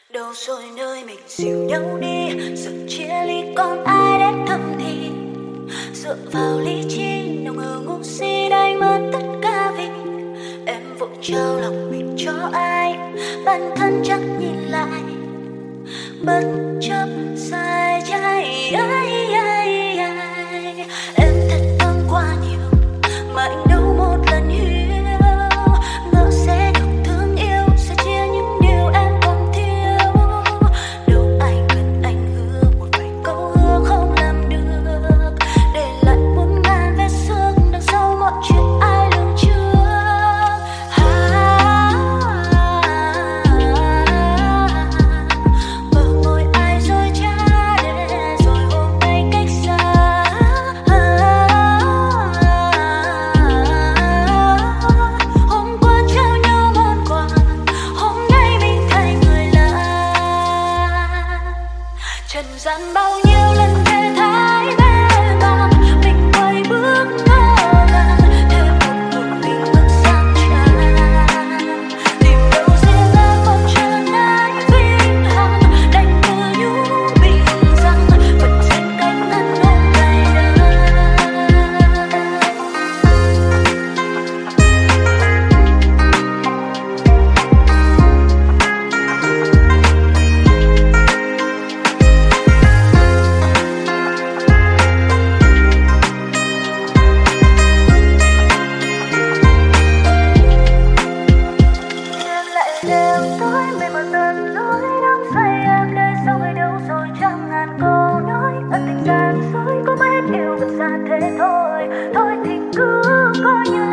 Đâu rồi nơi mình dìu nhau đi, sự chia ly còn ai đến thầm thì dựa vào lý trí nào ngờ ngu si đánh mất tất cả vì em vội trao lòng mình cho ai, bản thân chẳng nhìn lại bất chấp sai trái. Em thật thương quá nhiều mà anh đâu một lần hiểu, ngỡ sẽ được thương yêu, sẽ chia những điều em còn thiếu. Đâu ai cần anh hứa một vài câu hứa không làm được, để lại muôn ngàn vết xước đằng sau mọi chuyện ai lường trước. Bờ môi ai dối trá để rồi hôm nay cách xa. Hôm qua trao nhau món quà, hôm nay mình thay người lạ. Trần gian bao nhiêu lần thề thái bề bạc, mình quay bước ngỡ ngàng, thêm một cuộc mình bước sang trang. Tìm đâu riêng ra một trần ai vĩnh hằng, đành tự nhủ mình rằng vẫn trên cánh ngăn hôm nay đây. Em lại đêm tối mây mờ dần lối đắm say em đây sau người đâu rồi trăm ngàn câu nói ân tình gian dối có mấy điều vẫn xa thế thôi. Thôi thì cứ coi như